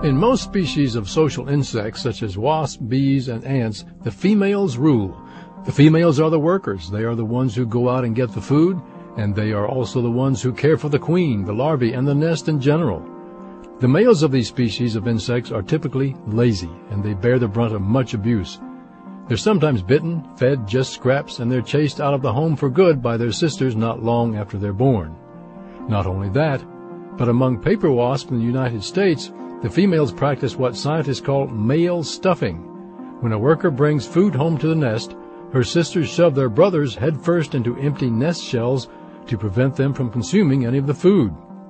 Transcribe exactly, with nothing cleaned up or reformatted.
In most species of social insects, such as wasps, bees, and ants, the females rule. The females are the workers. They are the ones who go out and get the food, and they are also the ones who care for the queen, the larvae, and the nest in general. The males of these species of insects are typically lazy, and they bear the brunt of much abuse. They're sometimes bitten, fed just scraps, and they're chased out of the home for good by their sisters not long after they're born. Not only that, but among paper wasps in the United States, the females practice what scientists call male stuffing. When a worker brings food home to the nest, her sisters shove their brothers headfirst into empty nest shells to prevent them from consuming any of the food.